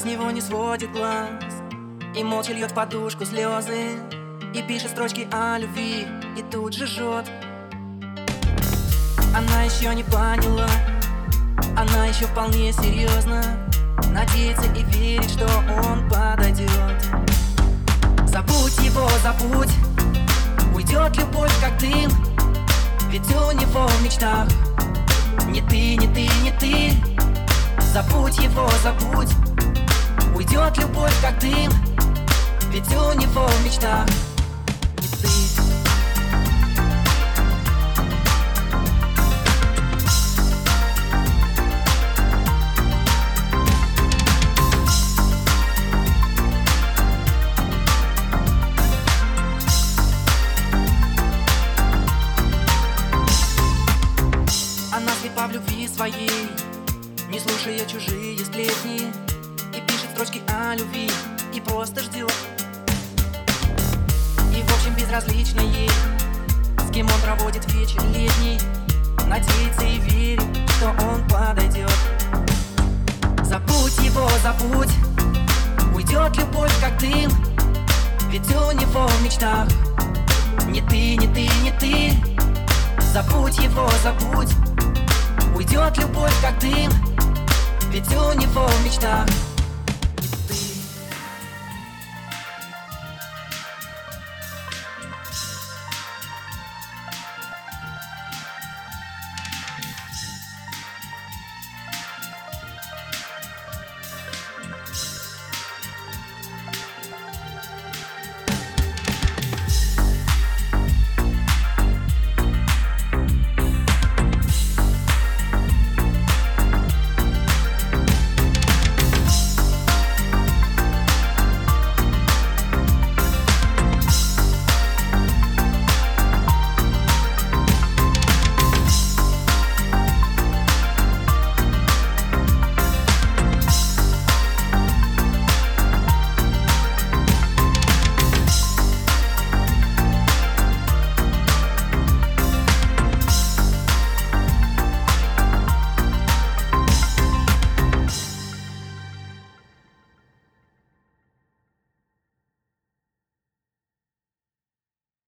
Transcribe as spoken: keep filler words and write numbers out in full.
него не сводит глаз и молча льет в подушку слезы, и пишет строчки о любви, и тут же жжет. Она еще не поняла, она еще вполне серьезно надеется и верит, что он подойдет. Забудь его, забудь, уйдет любовь как дым, ведь у него в мечтах не ты, не ты, не ты. Забудь его, забудь, уйдет любовь как дым, ведь у него в мечтах не ты. Она слепа в любви своей, не слушая чужие сплетни, и пишет строчки о любви, и просто ждет. И в общем безразлично ей, с кем он проводит вечер летний, надеется и верит, что он подойдет. Забудь его, забудь, уйдет любовь как дым, ведь у него в мечтах не ты, не ты, не ты. Забудь его, забудь, уйдет любовь как дым, ведь у него в мечтах